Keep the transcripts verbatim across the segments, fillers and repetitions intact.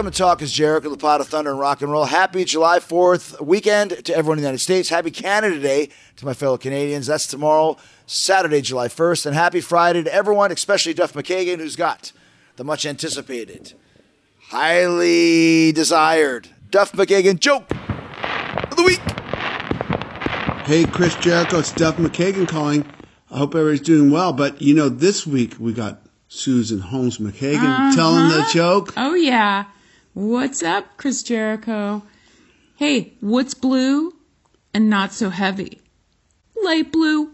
Welcome to Talk is Jericho, the pot of thunder and rock and roll. Happy July fourth weekend to everyone in the United States. Happy Canada Day to my fellow Canadians. That's tomorrow, Saturday, July first. And happy Friday to everyone, especially Duff McKagan, who's got the much anticipated, highly desired Duff McKagan joke of the week. Hey, Chris Jericho, it's Duff McKagan calling. I hope everybody's doing well. But, you know, this week we got Susan Holmes McKagan uh-huh. telling the joke. Oh, yeah. What's up, Chris Jericho? Hey, what's blue and not so heavy? Light blue.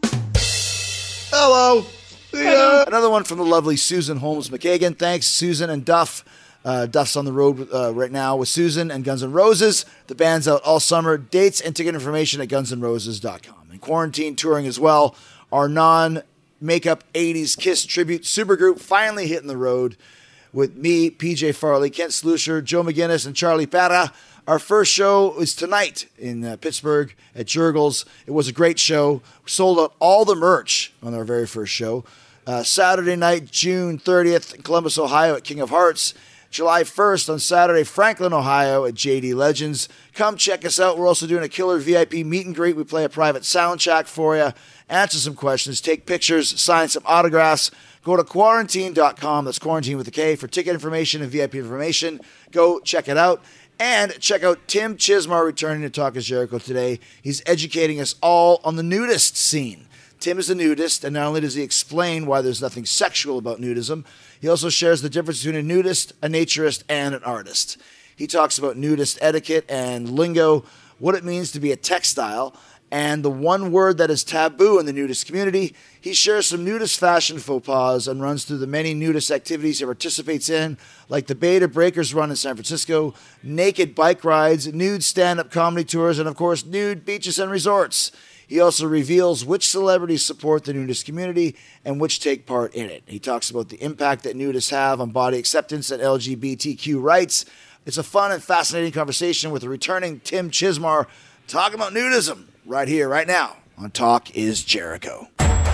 Hello. Yeah. Another one from the lovely Susan Holmes McKagan. Thanks, Susan and Duff. Uh, Duff's on the road uh, right now with Susan and Guns N' Roses. The band's out all summer. Dates and ticket information at guns n roses dot com. And quarantine touring as well. Our non-makeup eighties Kiss tribute supergroup finally hitting the road with me, P J Farley, Kent Slusher, Joe McGinnis, and Charlie Parra. Our first show is tonight in uh, Pittsburgh at Jurgles. It was a great show. We sold out all the merch on our very first show. Uh, Saturday night, June thirtieth in Columbus, Ohio at King of Hearts. July first on Saturday, Franklin, Ohio at J D Legends. Come check us out. We're also doing a killer V I P meet and greet. We play a private sound check for you, answer some questions, take pictures, sign some autographs. Go to quarantine dot com. That's quarantine with a K for ticket information and V I P information. Go check it out. And check out Tim Chismar returning to Talk is Jericho today. He's educating us all on the nudist scene. Tim is a nudist, and not only does he explain why there's nothing sexual about nudism, he also shares the difference between a nudist, a naturist, and an artist. He talks about nudist etiquette and lingo, what it means to be a textile, and the one word that is taboo in the nudist community. He shares some nudist fashion faux pas and runs through the many nudist activities he participates in, like the Beta Breakers run in San Francisco, naked bike rides, nude stand-up comedy tours, and of course, nude beaches and resorts. He also reveals which celebrities support the nudist community and which take part in it. He talks about the impact that nudists have on body acceptance and L G B T Q rights. It's a fun and fascinating conversation with the returning Tim Chismar talking about nudism right here, right now on Talk is Jericho.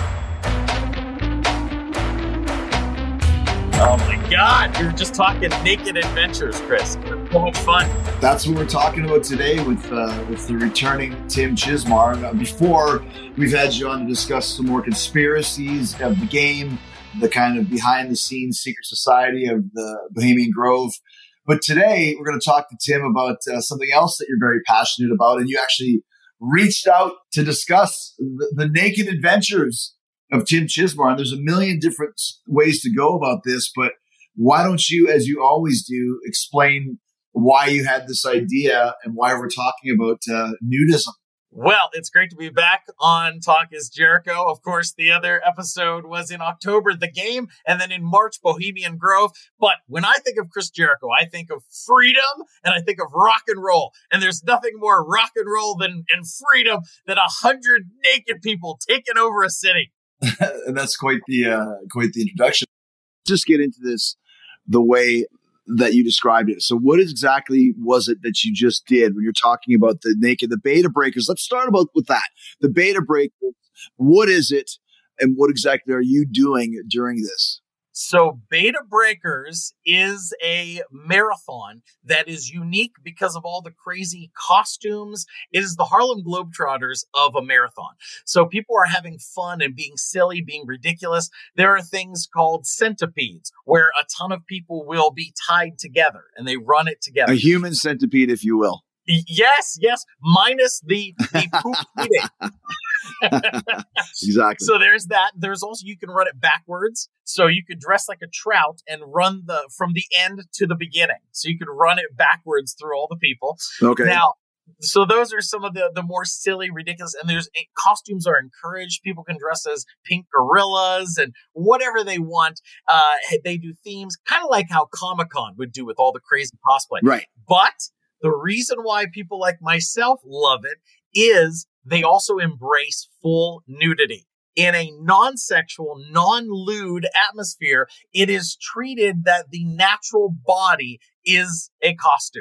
Oh my God, we were just talking naked adventures, Chris. So much fun. That's what we're talking about today with uh, with the returning Tim Chismar. Now, before, we've had you on to discuss some more conspiracies of the game, the kind of behind-the-scenes secret society of the Bohemian Grove. But today, we're going to talk to Tim about uh, something else that you're very passionate about, and you actually reached out to discuss the, the naked adventures of Tim Chismar. And there's a million different ways to go about this, but why don't you, as you always do, explain why you had this idea and why we're talking about uh, nudism? Well, it's great to be back on Talk is Jericho. Of course, the other episode was in October, The Game, and then in March, Bohemian Grove. But when I think of Chris Jericho, I think of freedom and I think of rock and roll. And there's nothing more rock and roll than and freedom than a hundred naked people taking over a city. And that's quite the uh, quite the introduction. Just get into this the way that you described it. So what exactly was it that you just did when you're talking about the naked, the Beta Breakers? Let's start about with that. The Beta Breakers, what is it and what exactly are you doing during this? So Beta Breakers is a marathon that is unique because of all the crazy costumes. It is the Harlem Globetrotters of a marathon. So people are having fun and being silly, being ridiculous. There are things called centipedes where a ton of people will be tied together and they run it together. A human centipede, if you will. Yes, yes, minus the, the poop eating. Exactly. So there's that. There's also, you can run it backwards. So you could dress like a trout and run the from the end to the beginning. So you could run it backwards through all the people. Okay. Now, so those are some of the, the more silly, ridiculous, and there's costumes are encouraged. People can dress as pink gorillas and whatever they want. Uh, they do themes, kind of like how Comic-Con would do with all the crazy cosplay. Right. But the reason why people like myself love it is they also embrace full nudity. In a non-sexual, non-lewd atmosphere, it is treated that the natural body is a costume.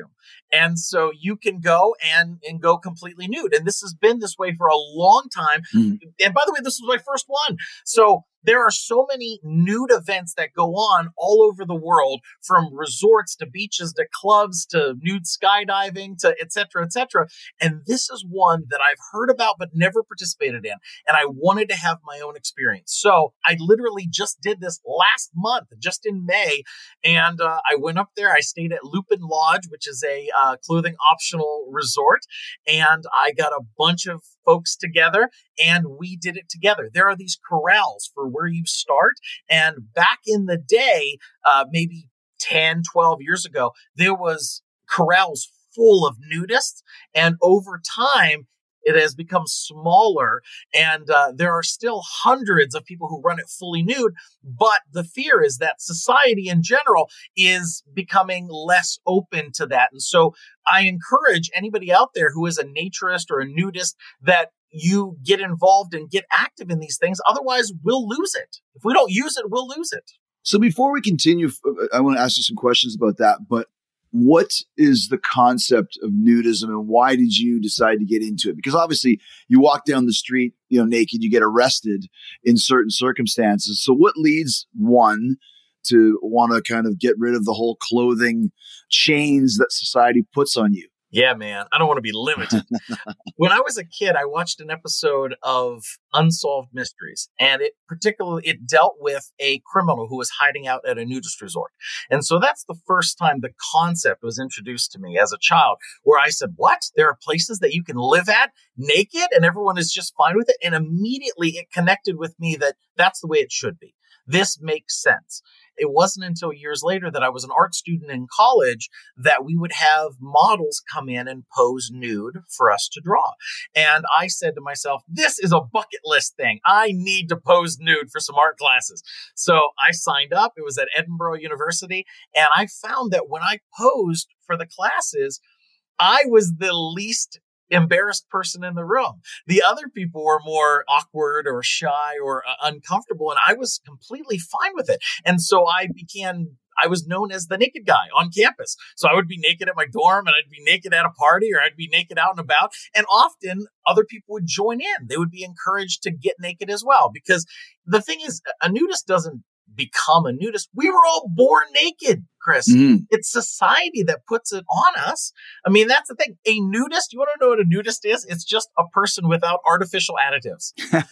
And so you can go and, and go completely nude. And this has been this way for a long time. Mm. And by the way, this was my first one. So there are so many nude events that go on all over the world, from resorts to beaches to clubs to nude skydiving to et cetera, et cetera. And this is one that I've heard about but never participated in. And I wanted to have my own experience. So I literally just did this last month, just in May. And uh, I went up there. I stayed at Lupin Lodge, which is a uh, clothing optional resort. And I got a bunch of folks together and we did it together. There are these corrals for where you start. And back in the day, uh, maybe ten, twelve years ago, there was corrals full of nudists. And over time, it has become smaller, and uh, there are still hundreds of people who run it fully nude. But the fear is that society in general is becoming less open to that. And so I encourage anybody out there who is a naturist or a nudist that you get involved and get active in these things. Otherwise, we'll lose it. If we don't use it, we'll lose it. So before we continue, I want to ask you some questions about that. But what is the concept of nudism and why did you decide to get into it? Because obviously you walk down the street, you know, naked, you get arrested in certain circumstances. So what leads one to want to kind of get rid of the whole clothing chains that society puts on you? Yeah, man, I don't want to be limited. When I was a kid, I watched an episode of Unsolved Mysteries, and it particularly, it dealt with a criminal who was hiding out at a nudist resort. And so that's the first time the concept was introduced to me as a child, where I said, what? There are places that you can live at naked and everyone is just fine with it? And immediately it connected with me that that's the way it should be. This makes sense. It wasn't until years later that I was an art student in college that we would have models come in and pose nude for us to draw. And I said to myself, this is a bucket list thing. I need to pose nude for some art classes. So I signed up. It was at Edinburgh University. And I found that when I posed for the classes, I was the least embarrassed person in the room. The other people were more awkward or shy or uh, uncomfortable, and I was completely fine with it. And so I began, I was known as the naked guy on campus. So I would be naked at my dorm and I'd be naked at a party or I'd be naked out and about. And often other people would join in. They would be encouraged to get naked as well. Because the thing is, a nudist doesn't become a nudist. We were all born naked, Chris. Mm. It's society that puts it on us. I mean, that's the thing. A nudist, you want to know what a nudist is? It's just a person without artificial additives.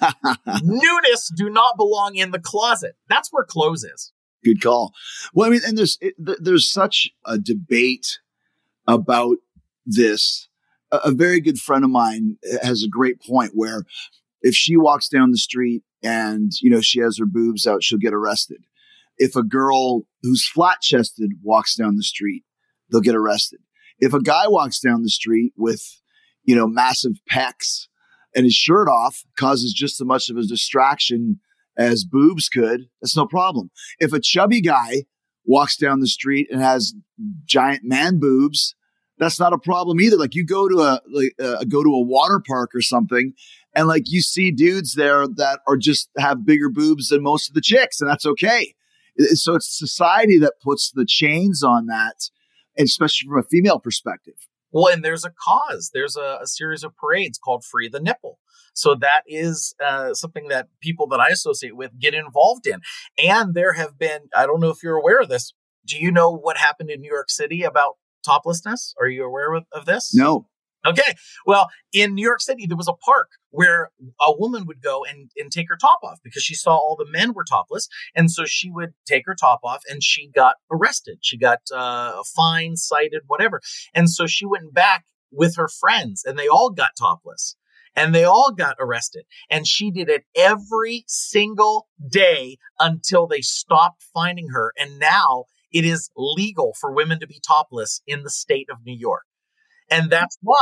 Nudists do not belong in the closet. That's where clothes is. Good call. Well, I mean, and there's, it, there's such a debate about this. A, a very good friend of mine has a great point where if she walks down the street and, you know, she has her boobs out, she'll get arrested. If a girl who's flat chested walks down the street, they'll get arrested. If a guy walks down the street with, you know, massive pecs and his shirt off, causes just as much of a distraction as boobs could, that's no problem. If a chubby guy walks down the street and has giant man boobs, that's not a problem either. Like you go to a, like, uh, go to a water park or something, and like you see dudes there that are just have bigger boobs than most of the chicks, and that's okay. So it's society that puts the chains on that, especially from a female perspective. Well, and there's a cause. There's a, a series of parades called Free the Nipple. So that is uh, something that people that I associate with get involved in. And there have been, I don't know if you're aware of this. Do you know what happened in New York City about toplessness? Are you aware of, of this? No. Okay. Well, in New York City, there was a park where a woman would go and, and take her top off because she saw all the men were topless. And so she would take her top off and she got arrested. She got uh, fined, cited, whatever. And so she went back with her friends and they all got topless and they all got arrested. And she did it every single day until they stopped finding her. And now it is legal for women to be topless in the state of New York. And that's why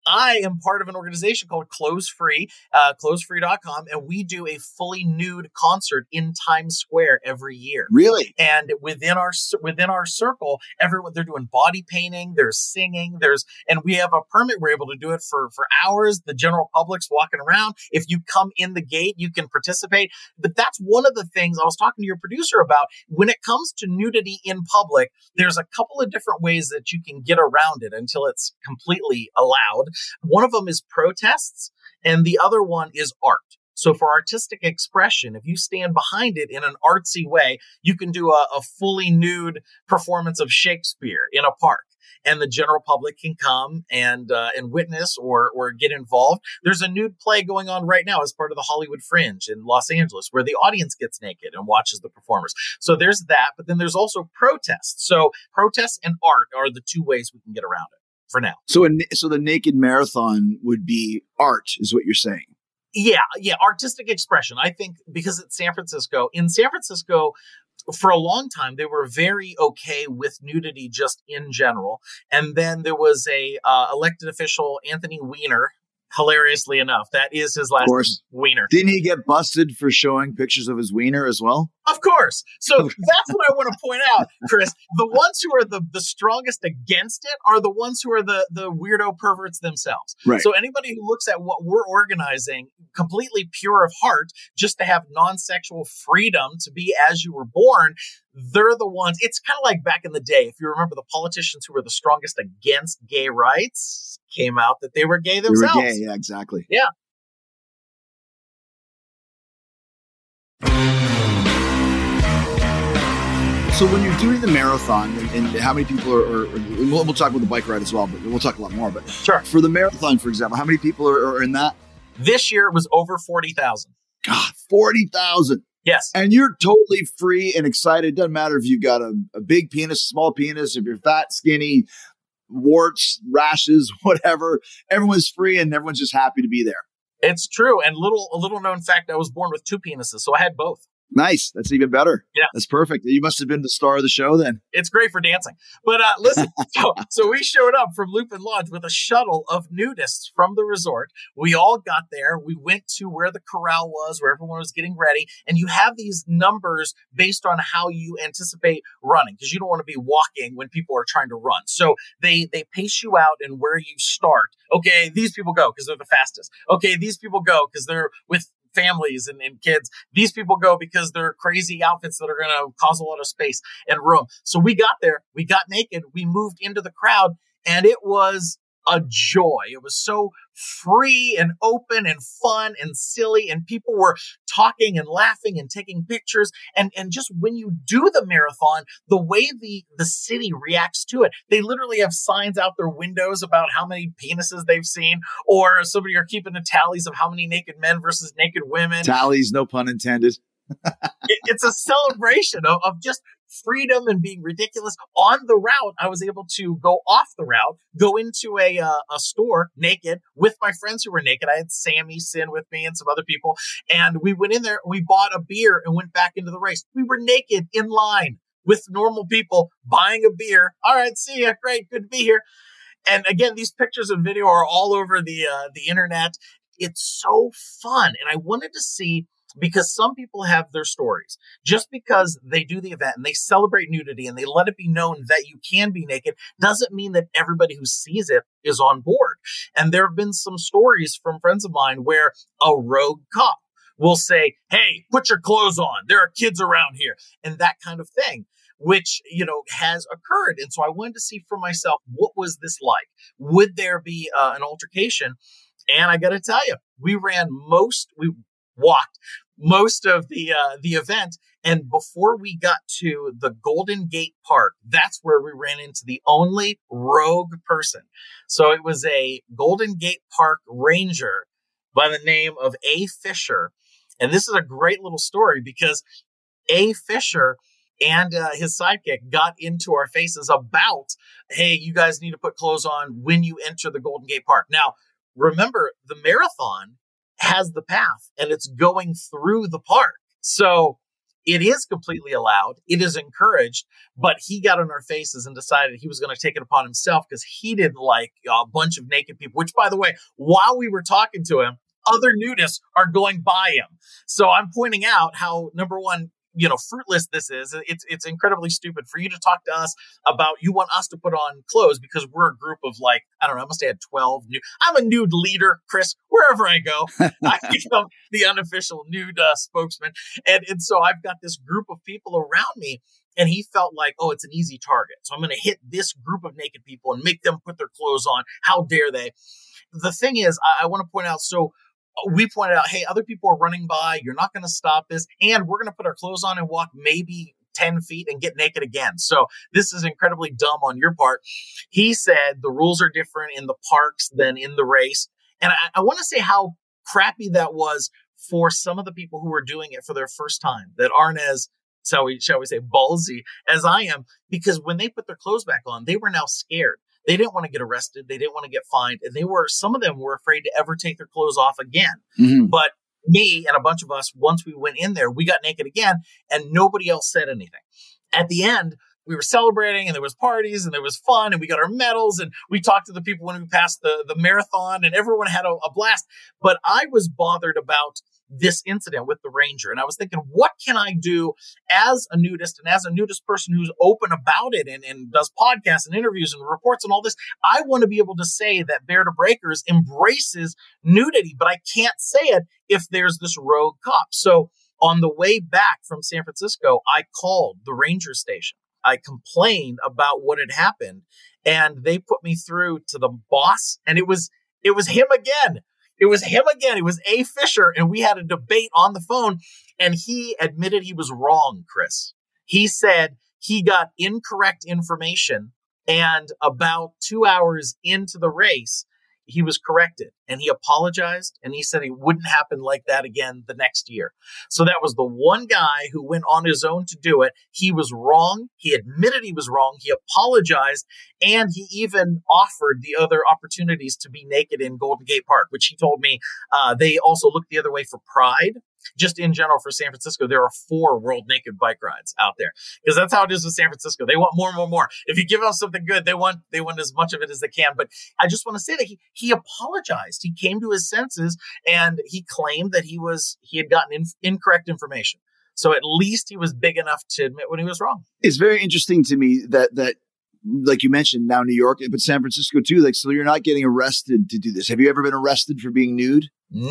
I am part of an organization called Clothes Free, uh, clothes free dot com, and we do a fully nude concert in Times Square every year. Really? And within our within our circle, everyone they're doing body painting, there's singing, there's and we have a permit. We're able to do it for for hours. The general public's walking around. If you come in the gate, you can participate. But that's one of the things I was talking to your producer about. When it comes to nudity in public, there's a couple of different ways that you can get around it until it's completely allowed. One of them is protests, and the other one is art. So for artistic expression, if you stand behind it in an artsy way, you can do a, a fully nude performance of Shakespeare in a park, and the general public can come and uh, and witness or or get involved. There's a nude play going on right now as part of the Hollywood Fringe in Los Angeles, where the audience gets naked and watches the performers. So there's that, but then there's also protests. So protests and art are the two ways we can get around it for now. So, a, so the naked marathon would be art, is what you're saying? Yeah, yeah, artistic expression. I think because it's San Francisco, in San Francisco, for a long time, they were very okay with nudity just in general. And then there was a uh, elected official, Anthony Weiner. Hilariously enough, that is his last name, Weiner. Didn't he get busted for showing pictures of his wiener as well? Of course. So that's what I want to point out, Chris. The ones who are the, the strongest against it are the ones who are the, the weirdo perverts themselves. Right. So anybody who looks at what we're organizing completely pure of heart, just to have non-sexual freedom to be as you were born, they're the ones. It's kind of like back in the day. If you remember, the politicians who were the strongest against gay rights came out that they were gay themselves. They were gay, yeah, exactly. Yeah. So when you're doing the marathon, and, and how many people are, are, are we'll, we'll talk about the bike ride as well, but we'll talk a lot more. But sure. For the marathon, for example, how many people are, are in that? This year it was over forty thousand. God, forty thousand. Yes. And you're totally free and excited. It doesn't matter if you've got a, a big penis, a small penis, if you're fat, skinny, warts, rashes, whatever. Everyone's free and everyone's just happy to be there. It's true. And little, a little known fact, I was born with two penises, so I had both. Nice. That's even better. Yeah. That's perfect. You must have been the star of the show then. It's great for dancing. But uh, listen, so, so we showed up from Lupin Lodge with a shuttle of nudists from the resort. We all got there. We went to where the corral was, where everyone was getting ready. And you have these numbers based on how you anticipate running, because you don't want to be walking when people are trying to run. So they, they pace you out and where you start. Okay, these people go because they're the fastest. Okay, these people go because they're with families and, and kids. These people go because they're crazy outfits that are going to cause a lot of space and room. So we got there, we got naked, we moved into the crowd, and it was a joy. It was so free and open and fun and silly, and people were talking and laughing and taking pictures. And, and just when you do the marathon, the way the, the city reacts to it, they literally have signs out their windows about how many penises they've seen, or somebody are keeping the tallies of how many naked men versus naked women. Tallies, no pun intended. it, it's a celebration of, of just freedom and being ridiculous. On the route, I was able to go off the route, go into a uh, a store naked with my friends who were naked. I had Sammy Sin with me and some other people. And we went in there, we bought a beer and went back into the race. We were naked in line with normal people buying a beer. All right, see ya. Great. Good to be here. And again, these pictures and video are all over the uh, the internet. It's so fun. And I wanted to see, because some people have their stories. Just because they do the event and they celebrate nudity and they let it be known that you can be naked doesn't mean that everybody who sees it is on board. And there have been some stories from friends of mine where a rogue cop will say, hey, put your clothes on. There are kids around here. And that kind of thing, which, you know, has occurred. And so I wanted to see for myself, what was this like? Would there be uh, an altercation? And I got to tell you, we ran most, we walked most of the uh, the event. And before we got to the Golden Gate Park, that's where we ran into the only rogue person. So it was a Golden Gate Park ranger by the name of A. Fisher. And this is a great little story because A. Fisher and uh, his sidekick got into our faces about, hey, you guys need to put clothes on when you enter the Golden Gate Park. Now, remember, the marathon has the path and it's going through the park. So It is completely allowed. It is encouraged, but he got on our faces and decided he was going to take it upon himself because he didn't like a bunch of naked people, which, by the way, while we were talking to him, other nudists are going by him. So I'm pointing out how, number one, you know, fruitless this is. It's it's incredibly stupid for you to talk to us about you want us to put on clothes because we're a group of like, I don't know, I must have had twelve nude. I'm a nude leader, Chris. Wherever I go, I become the unofficial nude uh, spokesman. And, and so I've got this group of people around me. And he felt like, oh, it's an easy target. So I'm going to hit this group of naked people and make them put their clothes on. How dare they? The thing is, I, I want to point out, so we pointed out, hey, other people are running by. You're not going to stop this. And we're going to put our clothes on and walk maybe ten feet and get naked again. So this is incredibly dumb on your part. He said the rules are different in the parks than in the race. And I, I want to say how crappy that was for some of the people who were doing it for their first time that aren't as, so we, shall we say, ballsy as I am, because when they put their clothes back on, they were now scared. They didn't want to get arrested. They didn't want to get fined. And they were, some of them were afraid to ever take their clothes off again. Mm-hmm. But me and a bunch of us, once we went in there, we got naked again and nobody else said anything. At the end, we were celebrating and there was parties and there was fun and we got our medals and we talked to the people when we passed the, the marathon and everyone had a, a blast. But I was bothered about this incident with the ranger. And I was thinking, what can I do as a nudist and as a nudist person who's open about it and, and does podcasts and interviews and reports and all this? I want to be able to say that Bear to Breakers embraces nudity, but I can't say it if there's this rogue cop. So on the way back from San Francisco, I called the ranger station. I complained about what had happened and they put me through to the boss and it was, it was him again. It was him again. It was A. Fisher. And we had a debate on the phone and he admitted he was wrong, Chris. He said he got incorrect information and about two hours into the race, he was corrected and he apologized and he said it wouldn't happen like that again the next year. So that was the one guy who went on his own to do it. He was wrong. He admitted he was wrong. He apologized and he even offered the other opportunities to be naked in Golden Gate Park, which he told me uh, they also looked the other way for Pride. Just in general for San Francisco, there are four World Naked Bike rides out there because that's how it is with San Francisco. They want more and more and more. If you give them something good, they want they want as much of it as they can. But I just want to say that he he apologized. He came to his senses and he claimed that he was he had gotten in, incorrect information. So at least he was big enough to admit when he was wrong. It's very interesting to me that that. Like you mentioned, now New York, but San Francisco too. Like, so you're not getting arrested to do this. Have you ever been arrested for being nude?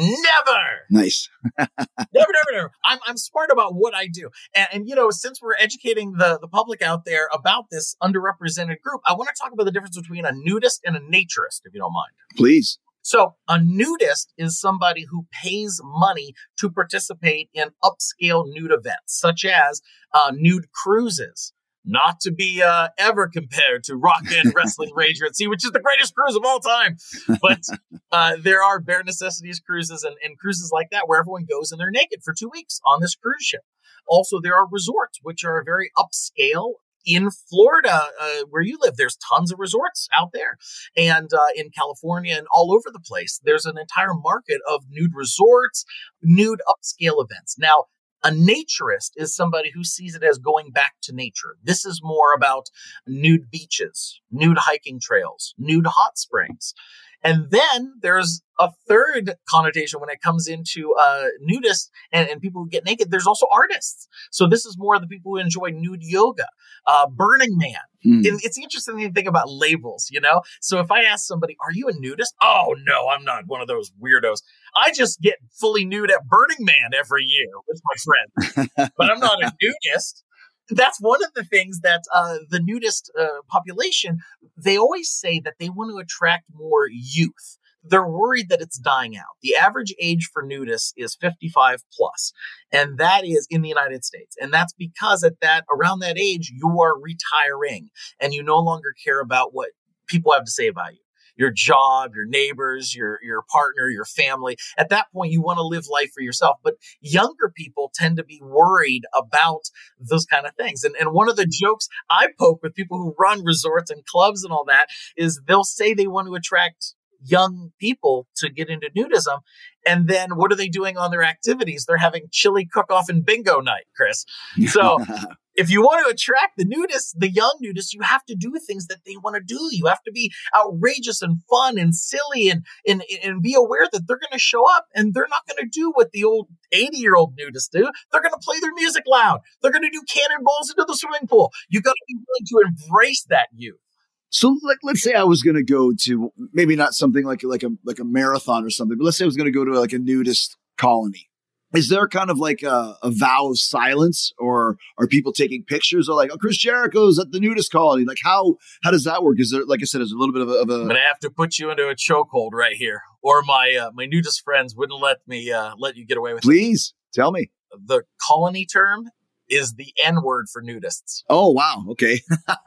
Never. Nice. never, never, never. I'm I'm smart about what I do, and, and you know, since we're educating the the public out there about this underrepresented group, I want to talk about the difference between a nudist and a naturist, if you don't mind. Please. So a nudist is somebody who pays money to participate in upscale nude events, such as uh, nude cruises. Not to be uh, ever compared to Rock-In Wrestling Rager at Sea, which is the greatest cruise of all time. But uh, there are bare necessities cruises and, and cruises like that where everyone goes and they're naked for two weeks on this cruise ship. Also, there are resorts, which are very upscale. In Florida, uh, where you live, there's tons of resorts out there. And uh, in California and all over the place, there's an entire market of nude resorts, nude upscale events. Now, a naturist is somebody who sees it as going back to nature. This is more about nude beaches, nude hiking trails, nude hot springs. And then there's a third connotation when it comes into uh, nudists and, and people who get naked. There's also artists. So this is more the people who enjoy nude yoga, uh, Burning Man. Mm. And it's interesting to think about labels, you know? So if I ask somebody, are you a nudist? Oh, no, I'm not one of those weirdos. I just get fully nude at Burning Man every year with my friends. But I'm not a nudist. That's one of the things that uh, the nudist uh, population, they always say that they want to attract more youth. They're worried that it's dying out. The average age for nudists is fifty-five plus, and that is in the United States. And that's because at that around that age, you are retiring and you no longer care about what people have to say about you. Your job, your neighbors, your, your partner, your family. At that point, you want to live life for yourself. But younger people tend to be worried about those kind of things. And, and one of the jokes I poke with people who run resorts and clubs and all that is they'll say they want to attract young people to get into nudism. And then what are they doing on their activities? They're having chili cook-off and bingo night, Chris. So if you want to attract the nudists, the young nudists, you have to do things that they want to do. You have to be outrageous and fun and silly and and, and be aware that they're going to show up and they're not going to do what the old eighty-year-old nudists do. They're going to play their music loud. They're going to do cannonballs into the swimming pool. You got to be willing to embrace that youth. So like, let's say I was going to go to maybe not something like like a like a marathon or something, but let's say I was going to go to like a nudist colony. Is there kind of like a, a vow of silence, or are people taking pictures, or like, oh, Chris Jericho's at the nudist colony? Like how how does that work? Is there, like I said, is a little bit of a, of a... I'm gonna have to put you into a chokehold right here, or my uh, my nudist friends wouldn't let me uh, let you get away with it. Please tell me. The colony term is the N word for nudists. Oh, wow. Okay.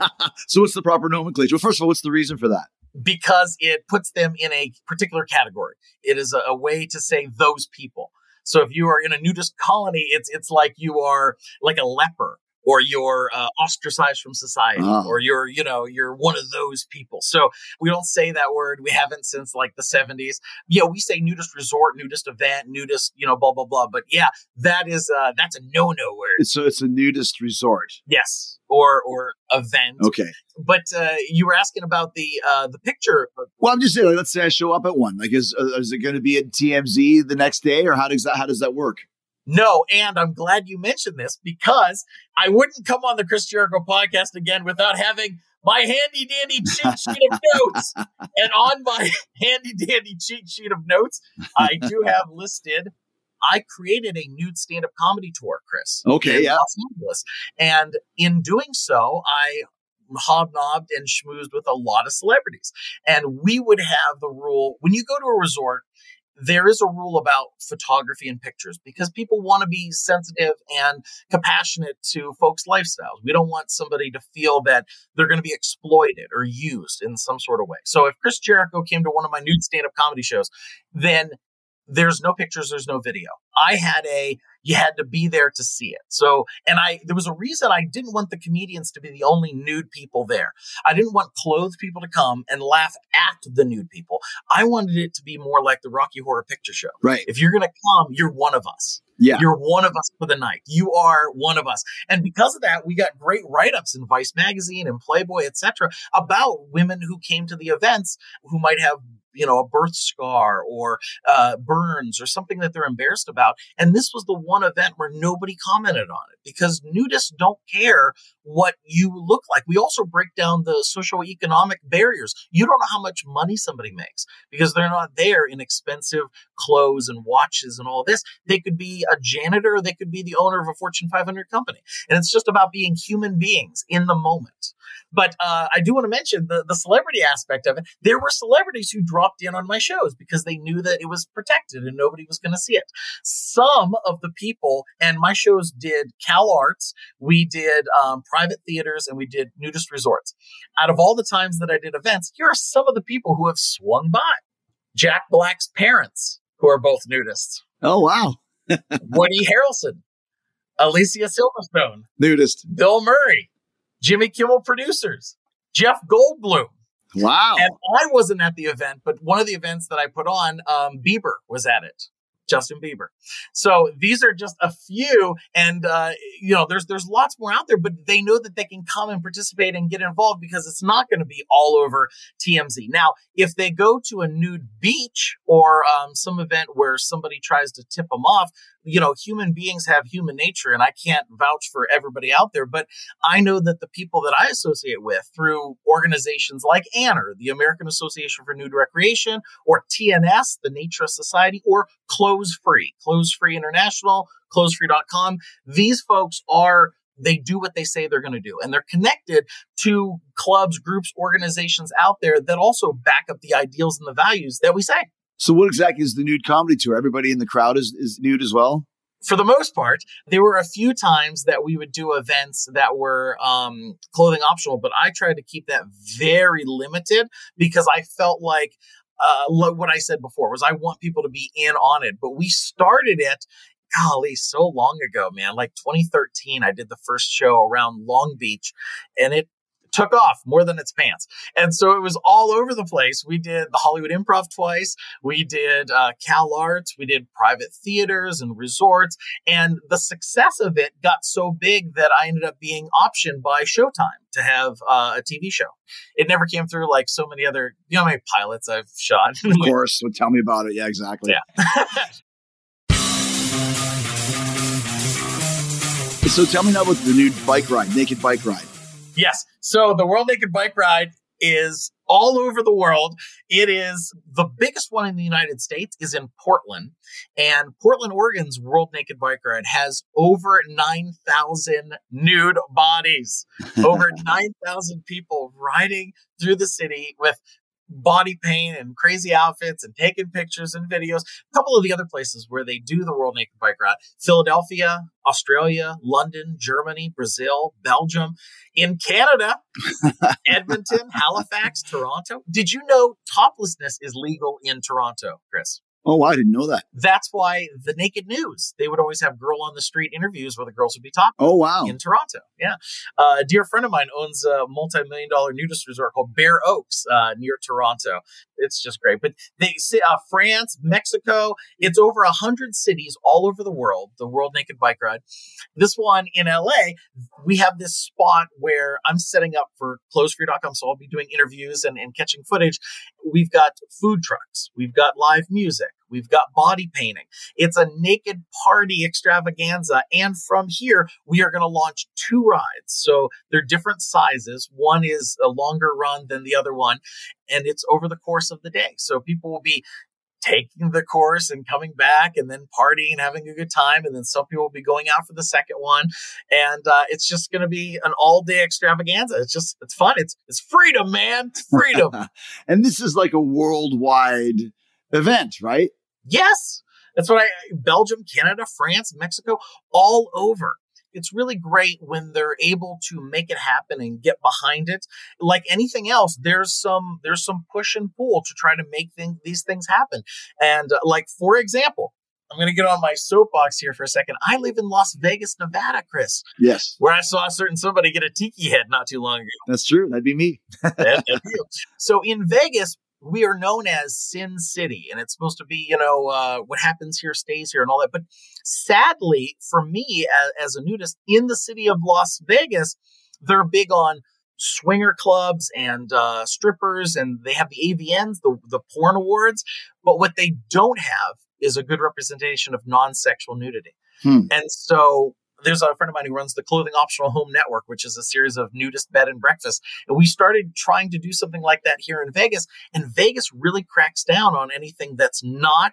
So what's the proper nomenclature? Well, first of all, what's the reason for that? Because it puts them in a particular category. It is a, a way to say those people. So if you are in a nudist colony, it's it's like you are like a leper, or you're uh, ostracized from society, oh. or you're, you know, you're one of those people. So we don't say that word. We haven't since like the seventies. Yeah, we say nudist resort, nudist event, nudist, you know, blah, blah, blah. But yeah, that is, uh, that's a no-no word. So it's a nudist resort. Yes. Or, or event. Okay. But, uh, you were asking about the, uh, the picture. Well, I'm just saying, like, let's say I show up at one, like, is, uh, is it going to be at T M Z the next day, or how does that, how does that work? No, and I'm glad you mentioned this, because I wouldn't come on the Chris Jericho podcast again without having my handy dandy cheat sheet of notes. And on my handy dandy cheat sheet of notes, I do have listed, I created a nude stand-up comedy tour, Chris. Okay, in yeah. Los Angeles. And in doing so, I hobnobbed and schmoozed with a lot of celebrities. And we would have the rule, when you go to a resort, there is a rule about photography and pictures, because people want to be sensitive and compassionate to folks' lifestyles. We don't want somebody to feel that they're going to be exploited or used in some sort of way. So if Chris Jericho came to one of my nude stand-up comedy shows, then there's no pictures, there's no video. I had a, you had to be there to see it. So, and I, there was a reason I didn't want the comedians to be the only nude people there. I didn't want clothed people to come and laugh at the nude people. I wanted it to be more like the Rocky Horror Picture Show. Right. If you're going to come, you're one of us. Yeah. You're one of us for the night. You are one of us. And because of that, we got great write-ups in Vice Magazine and Playboy, et cetera, about women who came to the events who might have, you know, a birth scar or uh, burns or something that they're embarrassed about. And this was the one event where nobody commented on it, because nudists don't care what you look like. We also break down the socioeconomic barriers. You don't know how much money somebody makes because they're not there in expensive clothes and watches and all this. They could be a janitor, or they could be the owner of a Fortune five hundred company. And it's just about being human beings in the moment. But uh, I do want to mention the, the celebrity aspect of it. There were celebrities who dropped in on my shows because they knew that it was protected and nobody was going to see it. Some of the people, and my shows did Cal Arts, we did um, private theaters, and we did nudist resorts. Out of all the times that I did events, here are some of the people who have swung by. Jack Black's parents, who are both nudists. Oh, wow. Woody Harrelson, Alicia Silverstone, nudist. Bill Murray, Jimmy Kimmel producers, Jeff Goldblum. Wow. And I wasn't at the event, but one of the events that I put on, um, Bieber was at it. Justin Bieber. So these are just a few, and uh, you know, there's there's lots more out there, but they know that they can come and participate and get involved because it's not going to be all over T M Z. Now, if they go to a nude beach or um, some event where somebody tries to tip them off, you know, human beings have human nature, and I can't vouch for everybody out there, but I know that the people that I associate with through organizations like A N R, the American Association for Nude Recreation, or T N S, the Nature Society, or Clothes Free, Clothes Free International, clothes free dot com. These folks are, they do what they say they're going to do. And they're connected to clubs, groups, organizations out there that also back up the ideals and the values that we say. So what exactly is the nude comedy tour? Everybody in the crowd is, is nude as well? For the most part, there were a few times that we would do events that were um, clothing optional, but I tried to keep that very limited because I felt like uh, what I said before was I want people to be in on it. But we started it, golly, so long ago, man, like twenty thirteen. I did the first show around Long Beach, and it took off more than its pants. And so it was all over the place. We did the Hollywood Improv twice. We did uh, Cal Arts. We did private theaters and resorts. And the success of it got so big that I ended up being optioned by Showtime to have uh, a T V show. It never came through like so many other, you know how many pilots I've shot? Of course. So tell me about it. Yeah, exactly. Yeah. So tell me now about the new bike ride, Naked Bike Ride. Yes. So the World Naked Bike Ride is all over the world. It is the biggest one in the United States is in Portland. And Portland, Oregon's World Naked Bike Ride has over nine thousand nude bodies. Over nine thousand people riding through the city with body paint and crazy outfits and taking pictures and videos. A couple of the other places where they do the World Naked Bike Ride: Philadelphia, Australia, London, Germany, Brazil, Belgium. In Canada, Edmonton, Halifax, Toronto. Did you know toplessness is legal in Toronto, Chris? Oh, wow, I didn't know that. That's why the Naked News, they would always have girl on the street interviews where the girls would be topless. Oh, wow. In Toronto, yeah. Uh, a dear friend of mine owns a multi-million dollar nudist resort called Bear Oaks uh, near Toronto. It's just great. But they say uh, France, Mexico, it's over one hundred cities all over the world, the World Naked Bike Ride. This one in L A, we have this spot where I'm setting up for clothes for you dot com, so I'll be doing interviews and, and catching footage. We've got food trucks. We've got live music. We've got body painting. It's a naked party extravaganza. And from here, we are going to launch two rides. So they're different sizes. One is a longer run than the other one, and it's over the course of the day. So people will be taking the course and coming back and then partying and having a good time. And then some people will be going out for the second one. And uh, it's just going to be an all day extravaganza. It's just, it's fun. It's, it's freedom, man. It's freedom. And this is like a worldwide event, right? Yes. That's what I, Belgium, Canada, France, Mexico, all over. It's really great when they're able to make it happen and get behind it. Like anything else, there's some there's some push and pull to try to make things, these things happen. And uh, like, for example, I'm going to get on my soapbox here for a second. I live in Las Vegas, Nevada, Chris. Yes. Where I saw a certain somebody get a tiki head not too long ago. That's true. That'd be me. That'd be you. So in Vegas, we are known as Sin City, and it's supposed to be, you know, uh, what happens here stays here and all that. But sadly, for me as, as a nudist in the city of Las Vegas, they're big on swinger clubs and uh, strippers, and they have the A V Ns, the, the porn awards. But what they don't have is a good representation of non-sexual nudity. Hmm. And so there's a friend of mine who runs the Clothing Optional Home Network, which is a series of nudist bed and breakfast. And we started trying to do something like that here in Vegas. And Vegas really cracks down on anything that's not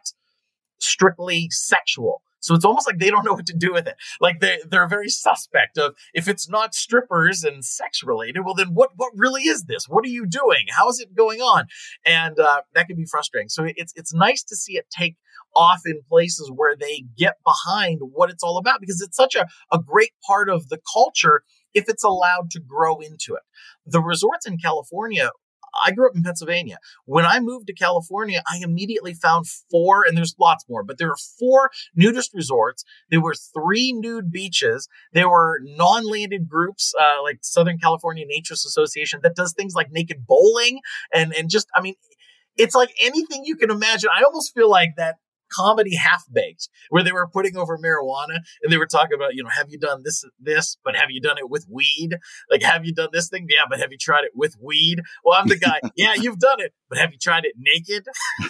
strictly sexual. So it's almost like they don't know what to do with it. Like they, they're very suspect of, if it's not strippers and sex related, well, then what, what really is this? What are you doing? How is it going on? And uh, that can be frustrating. So it's, it's nice to see it take off in places where they get behind what it's all about, because it's such a, a great part of the culture if it's allowed to grow into it. The resorts in California, I grew up in Pennsylvania. When I moved to California, I immediately found four, and there's lots more, but there were four nudist resorts. There were three nude beaches. There were non-landed groups, uh, like Southern California Naturist Association, that does things like naked bowling. And, and just, I mean, it's like anything you can imagine. I almost feel like that comedy Half-Baked, where they were putting over marijuana and they were talking about, you know, have you done this, this, but have you done it with weed? Like, have you done this thing? Yeah, but have you tried it with weed? Well, I'm the guy. Yeah, you've done it, but have you tried it naked?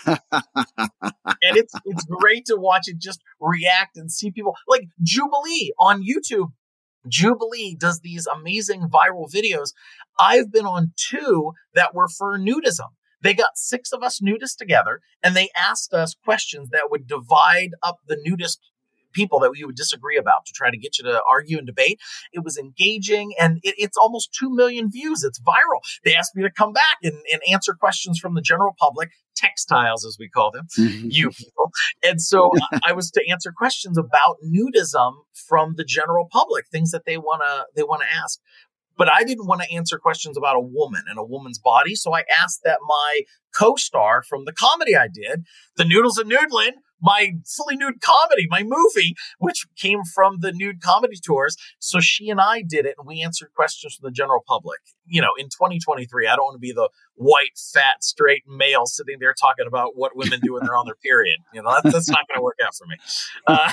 And it's, it's great to watch it just react and see people like Jubilee on YouTube. Jubilee does these amazing viral videos. I've been on two that were for nudism. They got six of us nudists together, and they asked us questions that would divide up the nudist people that we would disagree about to try to get you to argue and debate. It was engaging, and it, it's almost two million views. It's viral. They asked me to come back and, and answer questions from the general public, textiles as we call them, you people. And so I was to answer questions about nudism from the general public, things that they want to they want to ask. But I didn't want to answer questions about a woman and a woman's body. So I asked that my co-star from the comedy I did, the Noodles and Noodlin, my fully nude comedy, my movie, which came from the nude comedy tours. So she and I did it, and we answered questions from the general public. You know, in twenty twenty-three, I don't want to be the white, fat, straight male sitting there talking about what women do when they're on their period. You know, that, that's not going to work out for me. Uh,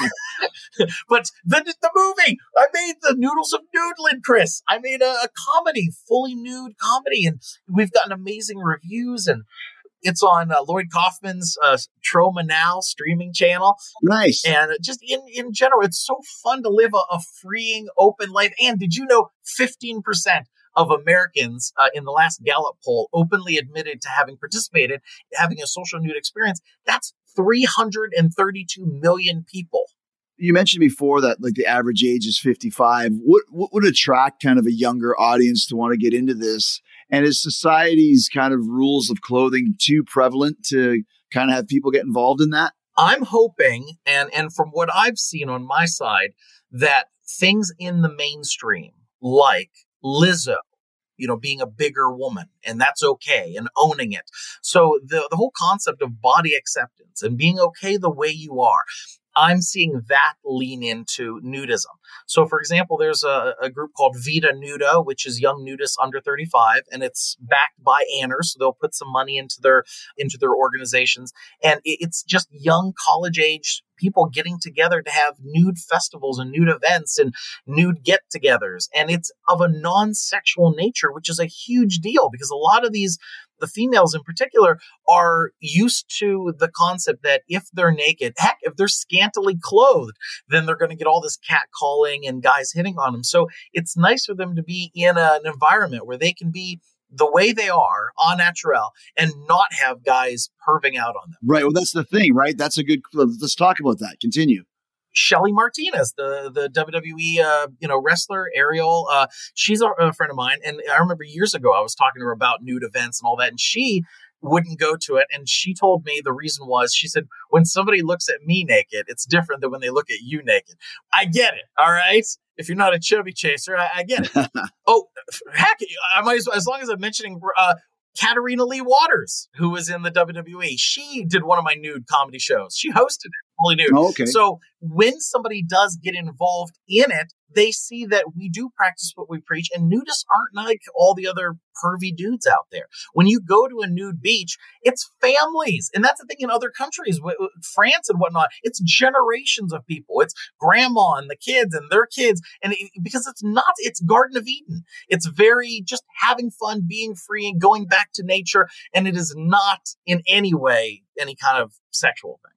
but the, the movie, I made the Noodles of Noodlin', Chris. I made a, a comedy, fully nude comedy, and we've gotten amazing reviews, and it's on uh, Lloyd Kaufman's uh, Troma Now streaming channel. Nice. And just in, in general, it's so fun to live a, a freeing, open life. And did you know fifteen percent of Americans uh, in the last Gallup poll openly admitted to having participated, having a social nude experience? That's three hundred thirty-two million people. You mentioned before that like the average age is fifty-five. What, what would attract kind of a younger audience to want to get into this? And is society's kind of rules of clothing too prevalent to kind of have people get involved in that? I'm hoping, and, and from what I've seen on my side, that things in the mainstream, like Lizzo, you know, being a bigger woman, and that's okay, and owning it. So the, the whole concept of body acceptance and being okay the way you are, I'm seeing that lean into nudism. So, for example, there's a, a group called Vita Nuda, which is young nudists under thirty-five, and it's backed by Anners, so they'll put some money into their into their organizations. And it, it's just young college-age people getting together to have nude festivals and nude events and nude get-togethers. And it's of a non-sexual nature, which is a huge deal because a lot of these, the females in particular, are used to the concept that if they're naked, heck, if they're scantily clothed, then they're going to get all this catcalling and guys hitting on them. So it's nice for them to be in a, an environment where they can be the way they are, au naturel, and not have guys perving out on them. Right. Well, that's the thing, right? That's a good, let's talk about that. Continue. Shelly Martinez, the, the W W E, uh, you know, wrestler, Ariel, uh, she's a, a friend of mine. And I remember years ago, I was talking to her about nude events and all that. And she wouldn't go to it. And she told me the reason was, she said, when somebody looks at me naked, it's different than when they look at you naked. I get it. All right. If you're not a chubby chaser, I, I get it. Oh, heck, I might as, well, as long as I'm mentioning, uh, Katarina Lee Waters, who was in the W W E, she did one of my nude comedy shows. She hosted it, fully nude. Oh, okay. So when somebody does get involved in it, they see that we do practice what we preach, and nudists aren't like all the other pervy dudes out there. When you go to a nude beach, it's families. And that's the thing in other countries, France and whatnot, it's generations of people. It's grandma and the kids and their kids. And it, because it's not, it's Garden of Eden. It's very just having fun, being free and going back to nature. And it is not in any way any kind of sexual thing.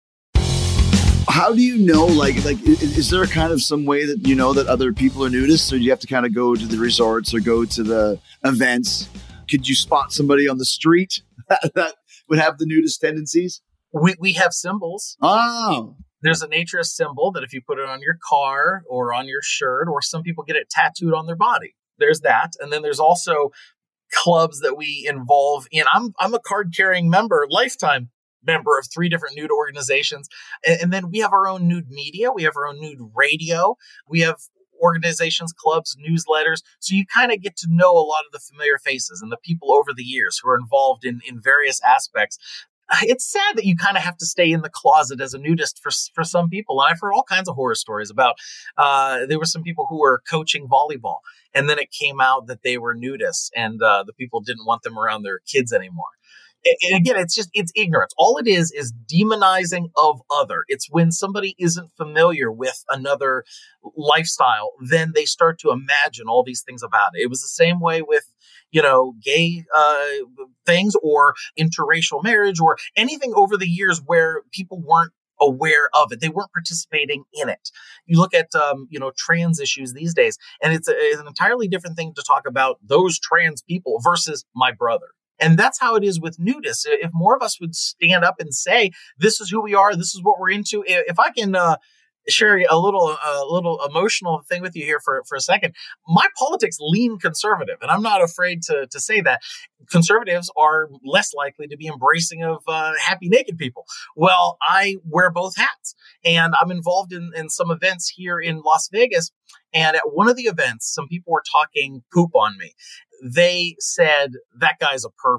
How do you know, like, like, is, is there kind of some way that you know that other people are nudists, or do you have to kind of go to the resorts or go to the events? Could you spot somebody on the street that, that would have the nudist tendencies? We we have symbols. Oh. There's a naturist symbol that if you put it on your car or on your shirt, or some people get it tattooed on their body. There's that. And then there's also clubs that we involve in. I'm I'm a card-carrying member, lifetime member of three different nude organizations. And, and then we have our own nude media. We have our own nude radio. We have organizations, clubs, newsletters. So you kind of get to know a lot of the familiar faces and the people over the years who are involved in, in various aspects. It's sad that you kind of have to stay in the closet as a nudist for for some people. And I've heard all kinds of horror stories about, uh, there were some people who were coaching volleyball, and then it came out that they were nudists, and uh, the people didn't want them around their kids anymore. And again, it's just, it's ignorance. All it is, is demonizing of other. It's when somebody isn't familiar with another lifestyle, then they start to imagine all these things about it. It was the same way with, you know, gay uh, things or interracial marriage or anything over the years where people weren't aware of it. They weren't participating in it. You look at, um, you know, trans issues these days, and it's, a, it's an entirely different thing to talk about those trans people versus my brother. And that's how it is with nudists. If more of us would stand up and say, this is who we are, this is what we're into. If I can uh, share a little a little emotional thing with you here for, for a second, my politics lean conservative, and I'm not afraid to, to say that. Conservatives are less likely to be embracing of uh, happy naked people. Well, I wear both hats, and I'm involved in, in some events here in Las Vegas. And at one of the events, some people were talking poop on me. They said, that guy's a pervert.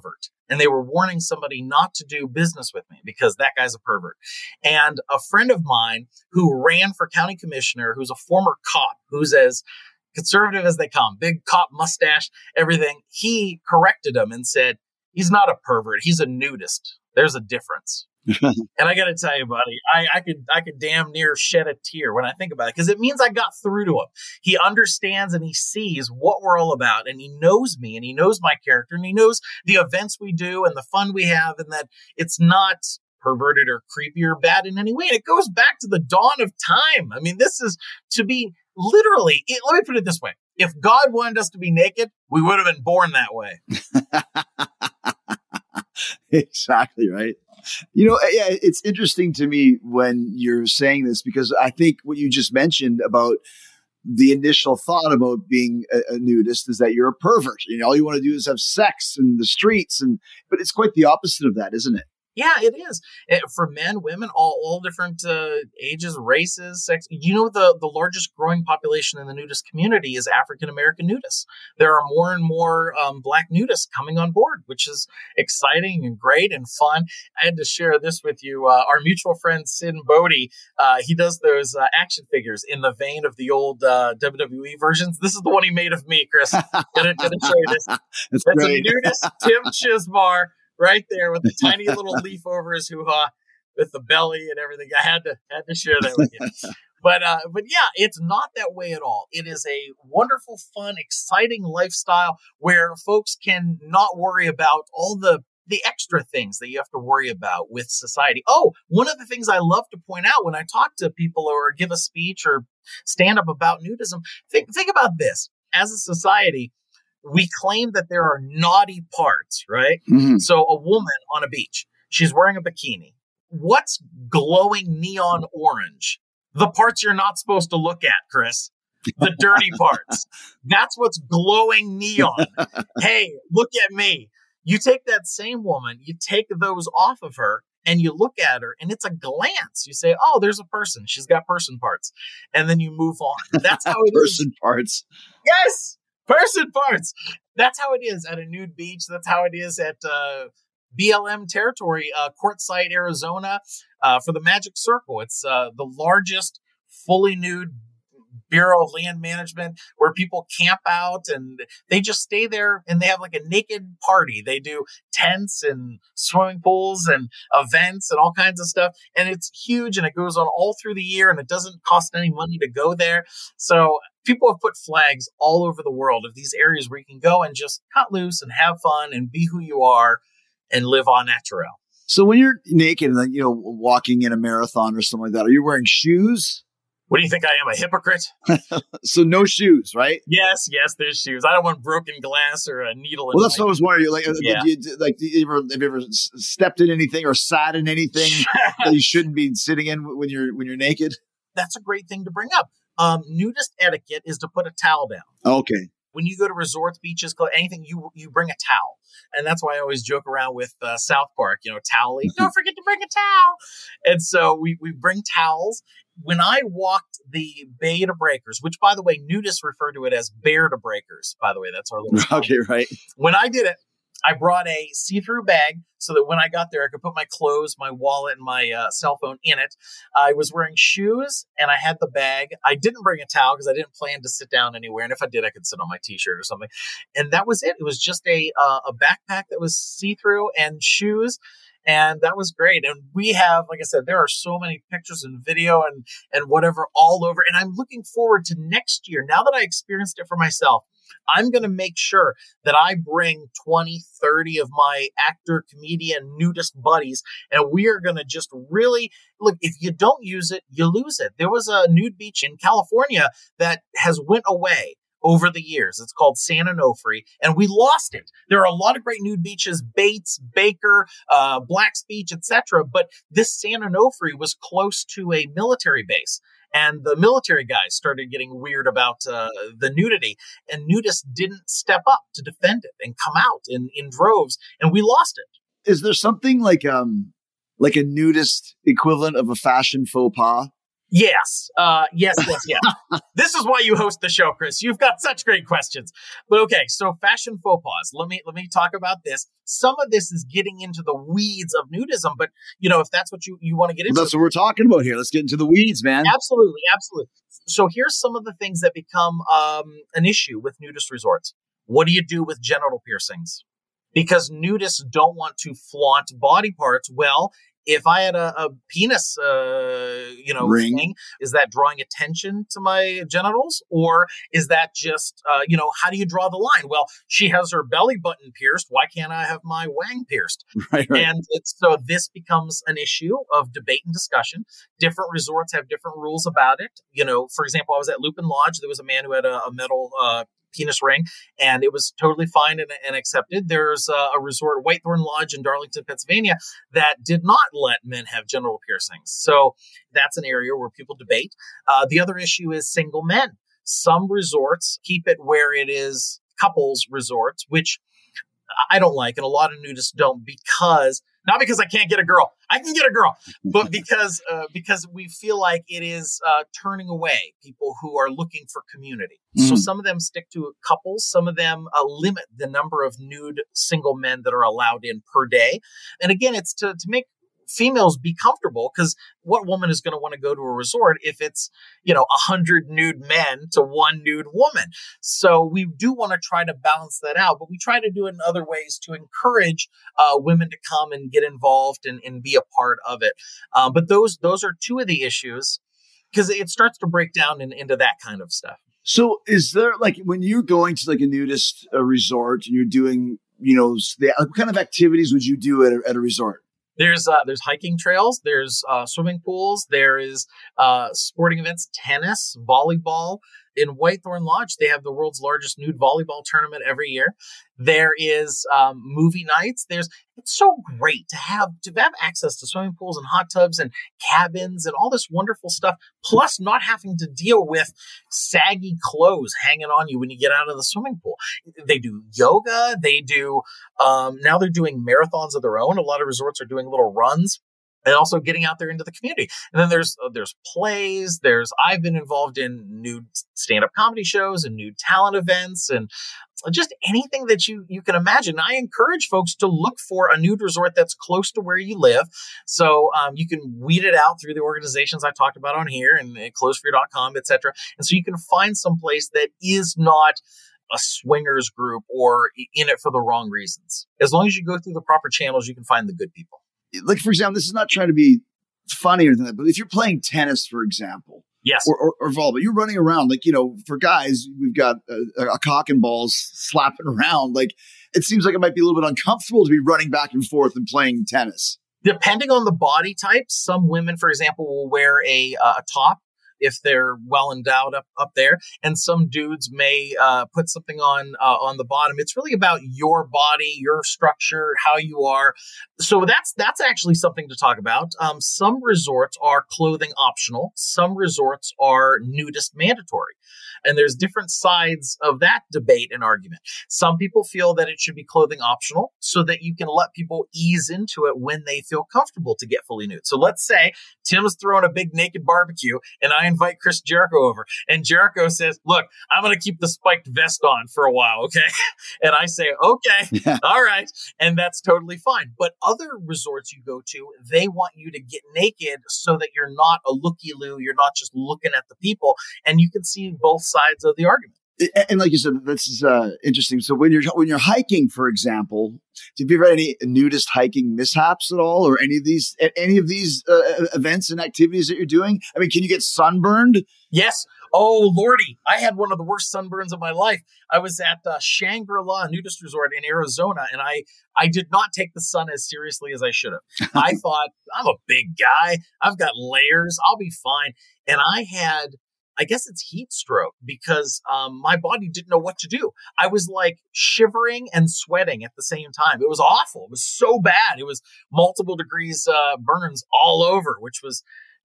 and they were warning somebody not to do business with me because that guy's a pervert. And a friend of mine who ran for county commissioner, who's a former cop, who's as conservative as they come, big cop mustache, everything, he corrected him and said, he's not a pervert, he's a nudist. There's a difference. And I got to tell you, buddy, I, I could I could damn near shed a tear when I think about it, because it means I got through to him. He understands and he sees what we're all about, and he knows me, and he knows my character, and he knows the events we do and the fun we have, and that it's not perverted or creepy or bad in any way. And it goes back to the dawn of time. I mean, this is to be literally, it, let me put it this way. If God wanted us to be naked, we would have been born that way. Exactly right. You know, yeah, it's interesting to me when you're saying this, because I think what you just mentioned about the initial thought about being a, a nudist is that you're a pervert. You know, all you want to do is have sex in the streets, and but it's quite the opposite of that, isn't it? Yeah, it is. It, for men, women, all, all different uh, ages, races, sex. You know, the, the largest growing population in the nudist community is African-American nudists. There are more and more um, Black nudists coming on board, which is exciting and great and fun. I had to share this with you. Uh, our mutual friend, Sin Bodie, uh, he does those uh, action figures in the vein of the old uh, W W E versions. This is the one he made of me, Chris. Gonna, gonna show you this. That's, That's great. a nudist Tim Chismar. Right there with the tiny little leaf over his hoo-ha with the belly and everything. I had to had to share that with you. But uh, but yeah, it's not that way at all. It is a wonderful, fun, exciting lifestyle where folks can not worry about all the the extra things that you have to worry about with society. Oh, one of the things I love to point out when I talk to people or give a speech or stand up about nudism, think think about this. As a society, we claim that there are naughty parts, right? Mm-hmm. So a woman on a beach, she's wearing a bikini. What's glowing neon orange? The parts you're not supposed to look at, Chris. The dirty parts. That's what's glowing neon. Hey, look at me. You take that same woman, you take those off of her, and you look at her, and it's a glance. You say, oh, there's a person. She's got person parts. And then you move on. That's how it is. Person parts. Yes! Person parts. That's how it is at a nude beach. That's how it is at uh, B L M territory, uh, Quartzsite, Arizona, uh, for the Magic Circle. It's uh, the largest fully nude Bureau of Land Management where people camp out and they just stay there and they have like a naked party. They do tents and swimming pools and events and all kinds of stuff. And it's huge and it goes on all through the year and it doesn't cost any money to go there. So people have put flags all over the world of these areas where you can go and just cut loose and have fun and be who you are and live on natural. So when you're naked and, you know, walking in a marathon or something like that, are you wearing shoes? What do you think I am, a hypocrite? So no shoes, right? Yes, yes, there's shoes. I don't want broken glass or a needle. Well, that's what I was wondering. Like, yeah. did you, like, did you ever, have you ever stepped in anything or sat in anything that you shouldn't be sitting in when you're when you're naked? That's a great thing to bring up. Um, nudist etiquette is to put a towel down. Okay. When you go to resorts, beaches, anything, you you bring a towel. And that's why I always joke around with uh, South Park, you know, towel-y. Don't forget to bring a towel. And so we, we bring towels. When I walked the Bay to Breakers, which, by the way, nudists refer to it as Bear to Breakers, by the way, that's our little song. Okay, right. When I did it, I brought a see-through bag so that when I got there, I could put my clothes, my wallet, and my uh, cell phone in it. I was wearing shoes, and I had the bag. I didn't bring a towel because I didn't plan to sit down anywhere. And if I did, I could sit on my T-shirt or something. And that was it. It was just a uh, a backpack that was see-through and shoes. And that was great. And we have, like I said, there are so many pictures and video and, and whatever all over. And I'm looking forward to next year. Now that I experienced it for myself, I'm going to make sure that I bring twenty, thirty of my actor, comedian, nudist buddies. And we are going to just really look, if you don't use it, you lose it. There was a nude beach in California that has went away over the years. It's called San Onofre, and we lost it. There are a lot of great nude beaches, Bates, Baker, uh, Black's Beach, et cetera. But this San Onofre was close to a military base, and the military guys started getting weird about uh, the nudity, and nudists didn't step up to defend it and come out in, in droves, and we lost it. Is there something like um like a nudist equivalent of a fashion faux pas? Yes. Uh, yes, yes, yes. This is why you host the show, Chris. You've got such great questions. But okay, so fashion faux pas. Let me let me talk about this. Some of this is getting into the weeds of nudism, but you know, if that's what you, you want to get into. That's what we're talking about here. Let's get into the weeds, man. Absolutely, absolutely. So here's some of the things that become um, an issue with nudist resorts. What do you do with genital piercings? Because nudists don't want to flaunt body parts. Well, if I had a, a penis, uh, you know, Ring. thing, is that drawing attention to my genitals? Or is that just, uh, you know, how do you draw the line? Well, she has her belly button pierced. Why can't I have my wang pierced? Right, right. And it's, so this becomes an issue of debate and discussion. Different resorts have different rules about it. You know, for example, I was at Lupin Lodge. There was a man who had a, a metal uh penis ring, and it was totally fine and, and accepted. There's a, a resort, Whitethorn Lodge in Darlington, Pennsylvania, that did not let men have genital piercings. So that's an area where people debate. Uh, the other issue is single men. Some resorts keep it where it is couples resorts, which I don't like, and a lot of nudists don't, because not because I can't get a girl. I can get a girl, but because uh, because we feel like it is uh, turning away people who are looking for community. Mm. So some of them stick to couples. Some of them uh, limit the number of nude single men that are allowed in per day. And again, it's to, to make females be comfortable, because what woman is going to want to go to a resort if it's, you know, a hundred nude men to one nude woman? So we do want to try to balance that out, but we try to do it in other ways to encourage uh, women to come and get involved and, and be a part of it. Um, but those those are two of the issues, because it starts to break down in, into that kind of stuff. So is there, like, when you're going to like a nudist uh, resort and you're doing, you know, the, what kind of activities would you do at a, at a resort? There's uh, there's hiking trails, there's uh, swimming pools, there is uh, sporting events, tennis, volleyball. In Whitethorn Lodge, they have the world's largest nude volleyball tournament every year. There is um, movie nights. There's it's so great to have to have access to swimming pools and hot tubs and cabins and all this wonderful stuff. Plus, not having to deal with saggy clothes hanging on you when you get out of the swimming pool. They do yoga. They do um, now they're doing marathons of their own. A lot of resorts are doing little runs. And also getting out there into the community. And then there's uh, there's plays. There's I've been involved in nude stand-up comedy shows and nude talent events and just anything that you you can imagine. I encourage folks to look for a nude resort that's close to where you live. So um, you can weed it out through the organizations I talked about on here and uh, close for you dot com, et cetera. And so you can find some place that is not a swingers group or in it for the wrong reasons. As long as you go through the proper channels, you can find the good people. Like, for example, this is not trying to be funnier than that, but if you're playing tennis, for example, yes, or, or, or volleyball, you're running around, like, you know, for guys, we've got a, a cock and balls slapping around. Like, it seems like it might be a little bit uncomfortable to be running back and forth and playing tennis. Depending on the body type, some women, for example, will wear a, uh, a top if they're well endowed up, up there. And some dudes may uh, put something on uh, on the bottom. It's really about your body, your structure, how you are. So that's that's actually something to talk about. Um, some resorts are clothing optional. Some resorts are nudist mandatory. And there's different sides of that debate and argument. Some people feel that it should be clothing optional so that you can let people ease into it when they feel comfortable to get fully nude. So let's say Tim's throwing a big naked barbecue and I invite Chris Jericho over. And Jericho says, look, I'm going to keep the spiked vest on for a while, okay? And I say, okay, yeah. All right. And that's totally fine. But other resorts you go to, they want you to get naked so that you're not a looky-loo. You're not just looking at the people. And you can see both sides of the argument. And like you said, this is uh, interesting. So when you're when you're hiking, for example, have you ever had any nudist hiking mishaps at all, or any of these any of these uh, events and activities that you're doing? I mean, can you get sunburned? Yes. Oh, Lordy. I had one of the worst sunburns of my life. I was at uh, Shangri-La Nudist Resort in Arizona, and I, I did not take the sun as seriously as I should have. I thought, I'm a big guy. I've got layers. I'll be fine. And I had, I guess it's heat stroke because um, my body didn't know what to do. I was like shivering and sweating at the same time. It was awful. It was so bad. It was multiple degrees uh, burns all over, which was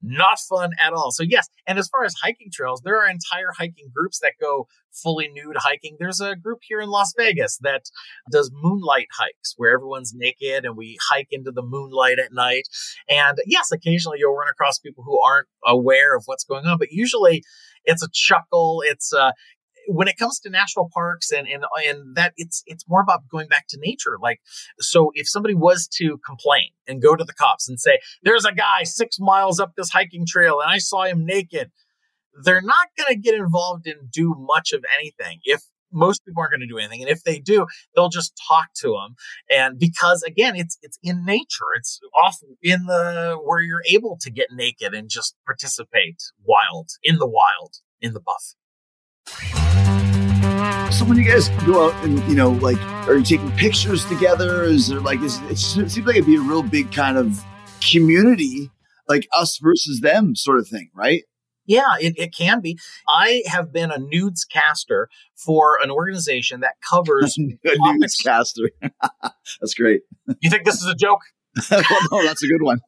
Not fun at all. So yes, and as far as hiking trails, there are entire hiking groups that go fully nude hiking. There's a group here in Las Vegas that does moonlight hikes where everyone's naked and we hike into the moonlight at night. And yes, occasionally you'll run across people who aren't aware of what's going on, but usually it's a chuckle. It's uh when it comes to national parks and, and, and that it's, it's more about going back to nature. Like, so if somebody was to complain and go to the cops and say, there's a guy six miles up this hiking trail and I saw him naked, they're not going to get involved and do much of anything. If most people aren't going to do anything. And if they do, they'll just talk to them. And because again, it's, it's in nature. It's off in the, where you're able to get naked and just participate wild, in the wild, in the buff. So when you guys go out and, you know, like, are you taking pictures together? Is there like, is, it seems like it'd be a real big kind of community, like us versus them sort of thing, right? Yeah, it, it can be. I have been a nudes caster for an organization that covers a nudes caster. That's great. You think this is a joke? Well, no, that's a good one.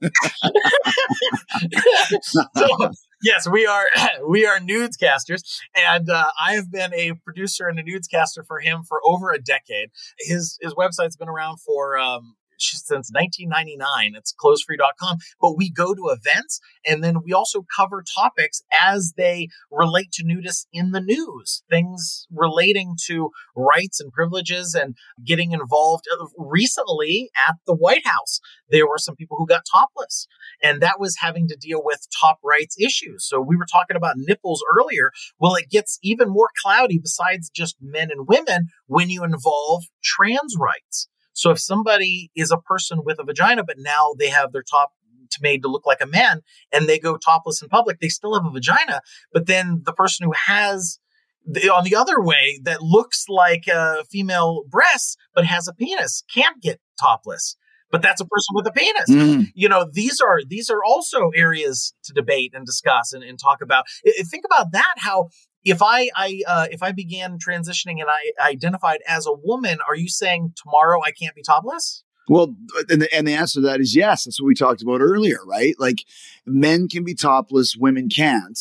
So, yes, we are we are nudescasters, and uh, I have been a producer and a nudescaster for him for over a decade. His his website's been around for um, since nineteen ninety-nine. It's clothes free dot com. But we go to events, and then we also cover topics as they relate to nudists in the news. Things relating to rights and privileges and getting involved. Recently at the White House, there were some people who got topless, and that was having to deal with top rights issues. So we were talking about nipples earlier. Well, it gets even more cloudy besides just men and women when you involve trans rights. So if somebody is a person with a vagina, but now they have their top made to look like a man and they go topless in public, they still have a vagina. But then the person who has the, on the other way that looks like a female breast, but has a penis can't get topless. But that's a person with a penis. Mm. You know, these are these are also areas to debate and discuss and, and talk about. I, think about that, how If I, I uh, if I began transitioning and I identified as a woman, are you saying tomorrow I can't be topless? Well, and the, and the answer to that is yes. That's what we talked about earlier, right? Like men can be topless, women can't,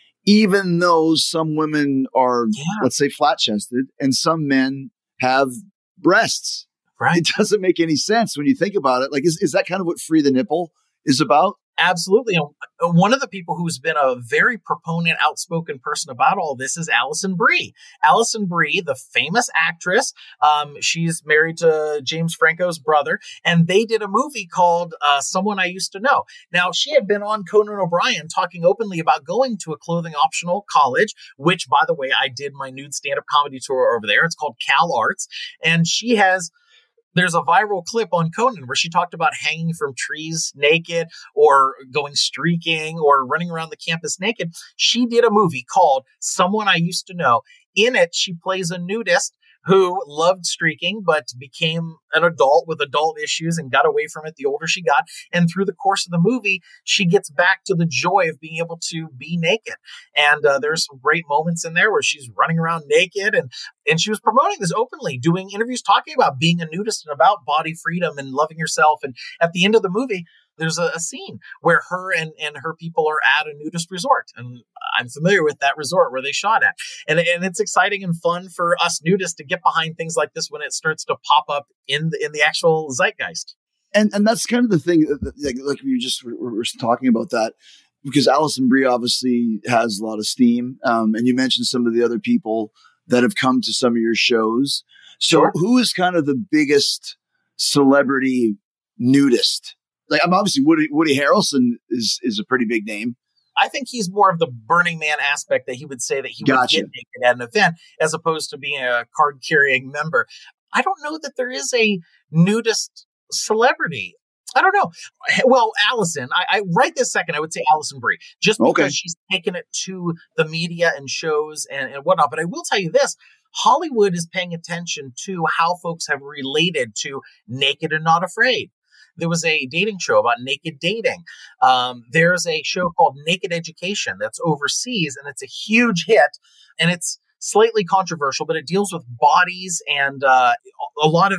even though some women are, yeah. let's say, flat-chested and some men have breasts. Right. It doesn't make any sense when you think about it. Like, is, is that kind of what Free the Nipple is about? Absolutely. One of the people who's been a very proponent, outspoken person about all this is Alison Brie. Alison Brie, the famous actress, um, she's married to James Franco's brother, and they did a movie called uh, Someone I Used to Know. Now, she had been on Conan O'Brien talking openly about going to a clothing optional college, which, by the way, I did my nude stand-up comedy tour over there. It's called Cal Arts, and she has... There's a viral clip on Conan where she talked about hanging from trees naked or going streaking or running around the campus naked. She did a movie called Someone I Used to Know. In it, she plays a nudist who loved streaking, but became an adult with adult issues and got away from it the older she got. And through the course of the movie, she gets back to the joy of being able to be naked. And uh, there's some great moments in there where she's running around naked. And, and she was promoting this openly, doing interviews, talking about being a nudist and about body freedom and loving yourself. And at the end of the movie, there's a, a scene where her and, and her people are at a nudist resort. And I'm familiar with that resort where they shot at. And, and it's exciting and fun for us nudists to get behind things like this when it starts to pop up in the, in the actual zeitgeist. And and that's kind of the thing, like, like we just were, were talking about that, because Alison Brie obviously has a lot of steam. Um, and you mentioned some of the other people that have come to some of your shows. So sure. Who is kind of the biggest celebrity nudist? Like, I'm obviously Woody, Woody Harrelson is, is a pretty big name. I think he's more of the Burning Man aspect, that he would say that he gotcha. would get naked at an event as opposed to being a card carrying member. I don't know that there is a nudist celebrity. I don't know. Well, Allison, I, I right this second, I would say Alison Brie, just because okay. she's taken it to the media and shows and, and whatnot. But I will tell you this. Hollywood is paying attention to how folks have related to Naked and Not Afraid. There was a dating show about naked dating. Um, there's a show called Naked Education that's overseas, and it's a huge hit. And it's slightly controversial, but it deals with bodies and uh, a lot of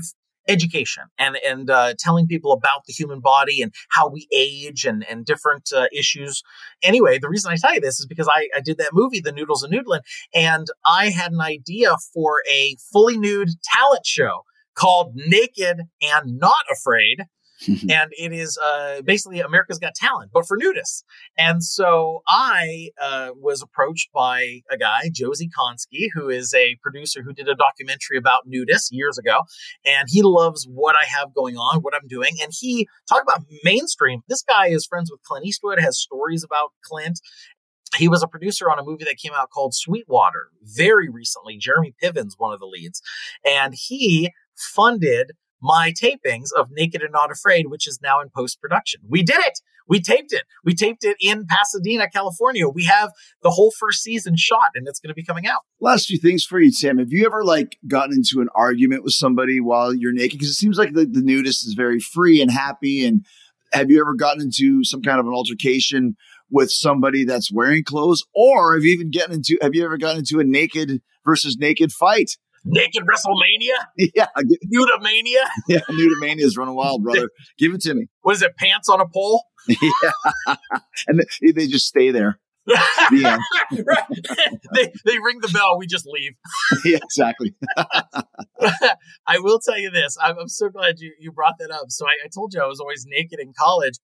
education and and uh, telling people about the human body and how we age and and different uh, issues. Anyway, the reason I tell you this is because I, I did that movie, The Noodles and Noodlin', and I had an idea for a fully nude talent show called Naked and Not Afraid. And it is uh, basically America's Got Talent, but for nudists. And so I uh, was approached by a guy, Josie Konski, who is a producer who did a documentary about nudists years ago. And he loves what I have going on, what I'm doing. And he talked about mainstream. This guy is friends with Clint Eastwood, has stories about Clint. He was a producer on a movie that came out called Sweetwater very recently. Jeremy Piven's one of the leads. And he funded my tapings of Naked and Not Afraid, which is now in post-production. We did it. We taped it. We taped it in Pasadena, California. We have the whole first season shot, and it's going to be coming out. Last few things for you, Tim. Have you ever like gotten into an argument with somebody while you're naked? Because it seems like the, the nudist is very free and happy. And have you ever gotten into some kind of an altercation with somebody that's wearing clothes? Or have you even gotten into, have you ever gotten into a naked versus naked fight? Naked WrestleMania? Yeah. Nudamania? Yeah, Nudamania is running wild, brother. Give it to me. What is it, pants on a pole? Yeah. And they, they just stay there. Yeah. Right. They they ring the bell. We just leave. Yeah, exactly. I will tell you this. I'm, I'm so glad you, you brought that up. So I, I told you I was always naked in college.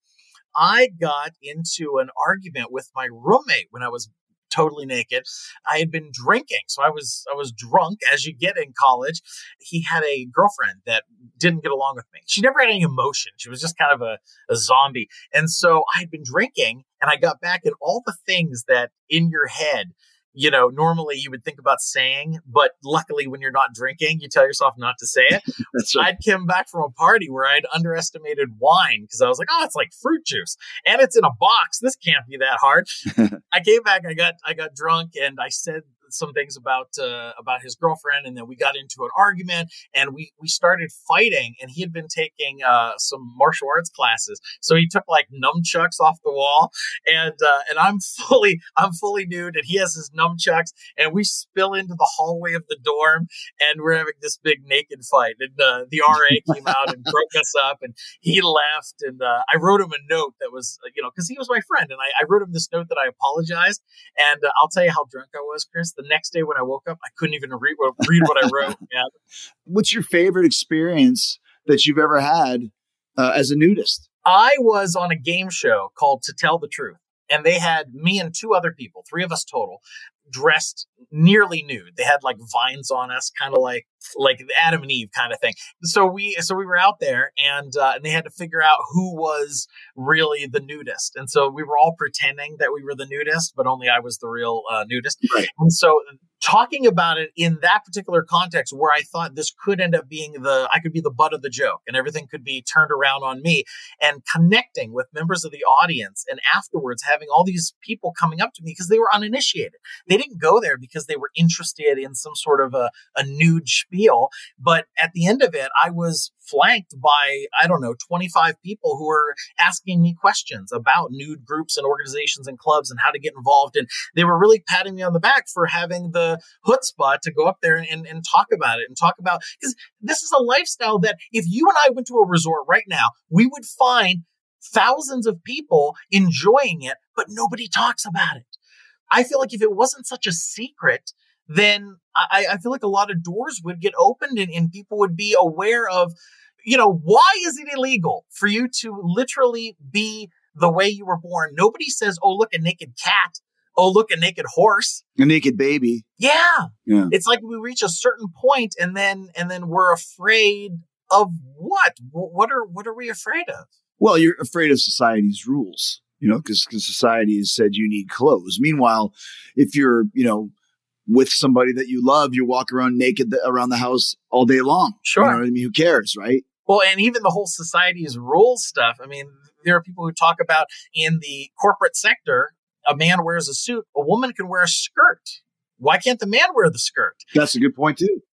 I got into an argument with my roommate when I was totally naked. I had been drinking. So I was, I was drunk as you get in college. He had a girlfriend that didn't get along with me. She never had any emotion. She was just kind of a, a zombie. And so I had been drinking and I got back and all the things that in your head, you know, normally you would think about saying, but luckily when you're not drinking, you tell yourself not to say it. That's right. I'd come back from a party where I'd underestimated wine because I was like, oh, it's like fruit juice and it's in a box. This can't be that hard. I came back, I got, I got drunk and I said some things about, uh, about his girlfriend. And then we got into an argument and we, we started fighting and he had been taking, uh, some martial arts classes. So he took like nunchucks off the wall and, uh, and I'm fully, I'm fully nude and he has his nunchucks and we spill into the hallway of the dorm and we're having this big naked fight. And, uh, the R A came out and broke us up and he left. And, uh, I wrote him a note that was, you know, cause he was my friend and I, I wrote him this note that I apologized. And uh, I'll tell you how drunk I was, Chris. The next day when I woke up, I couldn't even read what, read what I wrote. Yeah. What's your favorite experience that you've ever had uh, as a nudist? I was on a game show called To Tell the Truth, and they had me and two other people, three of us total, dressed nearly nude. They had like vines on us, kind of like like Adam and Eve kind of thing. So we so we were out there and uh, and they had to figure out who was really the nudist. And so we were all pretending that we were the nudist, but only I was the real uh, nudist. Right. And so talking about it in that particular context where I thought this could end up being the, I could be the butt of the joke and everything could be turned around on me, and connecting with members of the audience and afterwards having all these people coming up to me because they were uninitiated. They didn't go there because they were interested in some sort of a, a nude spiel. But at the end of it, I was flanked by, I don't know, twenty-five people who were asking me questions about nude groups and organizations and clubs and how to get involved. And they were really patting me on the back for having the chutzpah to go up there and, and, and talk about it and talk about, because this is a lifestyle that if you and I went to a resort right now, we would find thousands of people enjoying it, but nobody talks about it. I feel like if it wasn't such a secret, then I, I feel like a lot of doors would get opened and, and people would be aware of, you know, why is it illegal for you to literally be the way you were born? Nobody says, oh, look, a naked cat. Oh, look, a naked horse. A naked baby. Yeah. Yeah. It's like we reach a certain point and then and then we're afraid of what? What are what are we afraid of? Well, you're afraid of society's rules, you know, because society has said you need clothes. Meanwhile, if you're, you know, with somebody that you love, you walk around naked around the house all day long. Sure. You know what I mean? Who cares, right? Well, and even the whole society's rules stuff. I mean, there are people who talk about in the corporate sector, a man wears a suit, a woman can wear a skirt. Why can't the man wear the skirt? That's a good point, too.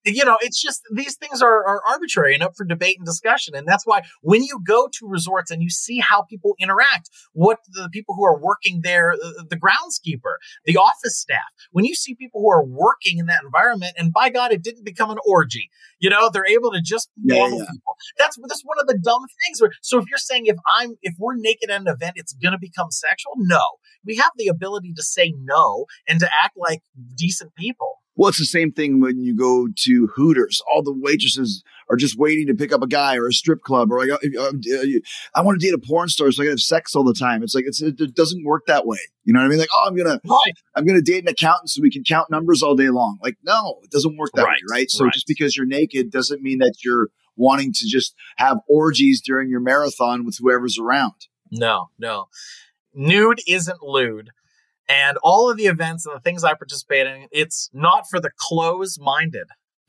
You know, it's just these things are, are arbitrary and up for debate and discussion. And that's why when you go to resorts and you see how people interact, what the people who are working there, the groundskeeper, the office staff, when you see people who are working in that environment, and by God, it didn't become an orgy, you know, they're able to just be Yeah, normal yeah. people. That's, that's one of the dumb things. Where, so if you're saying if I'm, if we're naked at an event, it's going to become sexual. No, we have the ability to say no and to act like decent people. Well, it's the same thing when you go to Hooters. All the waitresses are just waiting to pick up a guy, or a strip club, or like, uh, uh, I want to date a porn star, so I can have sex all the time. It's like, it's, it doesn't work that way. You know what I mean? Like, oh, I'm going to, I'm going to date an accountant so we can count numbers all day long. Like, no, it doesn't work that Right, way, right? So right. just because you're naked doesn't mean that you're wanting to just have orgies during your marathon with whoever's around. No, no. Nude isn't lewd. And all of the events and the things I participate in, it's not for the close-minded.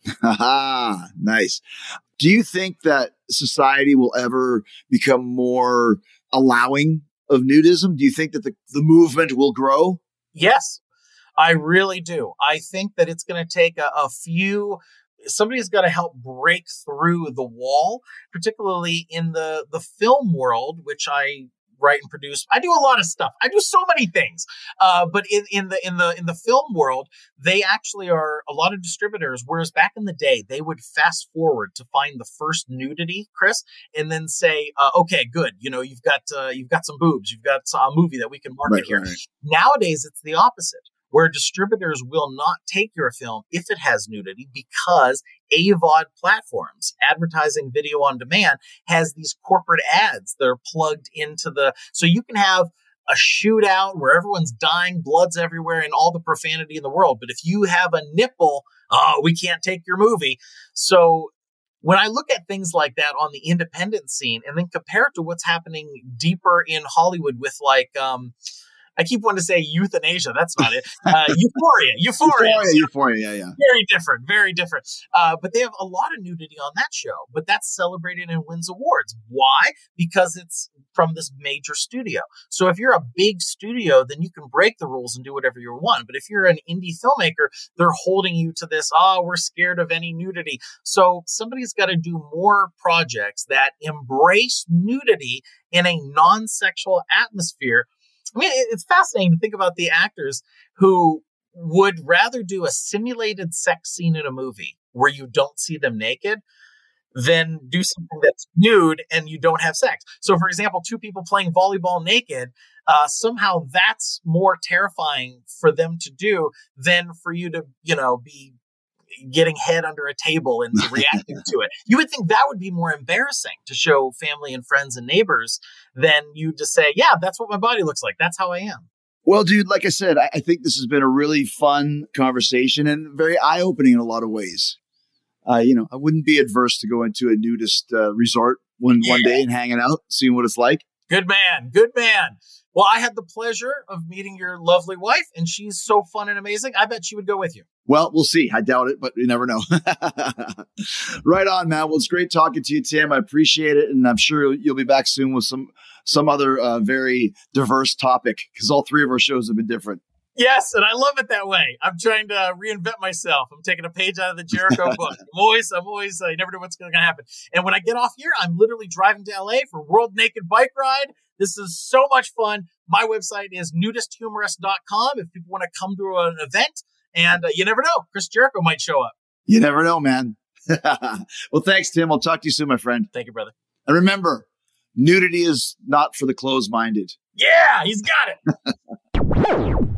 Haha, nice. Do you think that society will ever become more allowing of nudism? Do you think that the, the movement will grow? Yes, I really do. I think that it's going to take a, a few... Somebody's got to help break through the wall, particularly in the, the film world, which I write and produce. I do a lot of stuff. I do so many things. Uh, but in, in the in the in the film world, they actually are a lot of distributors. Whereas back in the day, they would fast forward to find the first nudity, Chris, and then say, uh, "Okay, good. You know, you've got uh, you've got some boobs. You've got a movie that we can market Right, here." right. Nowadays, it's the opposite, where distributors will not take your film if it has nudity because A V O D platforms, advertising video on demand, has these corporate ads that are plugged into the, so you can have a shootout where everyone's dying, blood's everywhere, and all the profanity in the world. But if you have a nipple, oh, we can't take your movie. So when I look at things like that on the independent scene and then compare it to what's happening deeper in Hollywood with like, um, I keep wanting to say euthanasia. That's not it. Uh, euphoria. Euphoria. Euphoria, euphoria, yeah, yeah. Very different. Very different. Uh, but they have a lot of nudity on that show. But that's celebrated and wins awards. Why? Because it's from this major studio. So if you're a big studio, then you can break the rules and do whatever you want. But if you're an indie filmmaker, they're holding you to this, oh, we're scared of any nudity. So somebody's got to do more projects that embrace nudity in a non-sexual atmosphere. I mean, it's fascinating to think about the actors who would rather do a simulated sex scene in a movie where you don't see them naked than do something that's nude and you don't have sex. So, for example, two people playing volleyball naked, uh, somehow that's more terrifying for them to do than for you to, you know, be getting head under a table and reacting to it. You would think that would be more embarrassing to show family and friends and neighbors than you to say, yeah, that's what my body looks like. That's how I am. Well, dude, like I said, I, I think this has been a really fun conversation and very eye-opening in a lot of ways. Uh, you know, I wouldn't be adverse to go into a nudist uh, resort one, yeah. one day and hanging out, seeing what it's like. Good man. Good man. Well, I had the pleasure of meeting your lovely wife, and she's so fun and amazing. I bet she would go with you. Well, we'll see. I doubt it, but you never know. Right on, man. Well, it's great talking to you, Tim. I appreciate it. And I'm sure you'll be back soon with some some other uh, very diverse topic, because all three of our shows have been different. Yes, and I love it that way. I'm trying to reinvent myself. I'm taking a page out of the Jericho book. I'm always, I'm always, uh, you never know what's going to happen. And when I get off here, I'm literally driving to L A for World Naked Bike Ride. This is so much fun. My website is nudist humorist dot com if people want to come to an event. And uh, you never know, Chris Jericho might show up. You never know, man. Well, thanks, Tim. I'll talk to you soon, my friend. Thank you, brother. And remember, nudity is not for the closed-minded. Yeah, he's got it.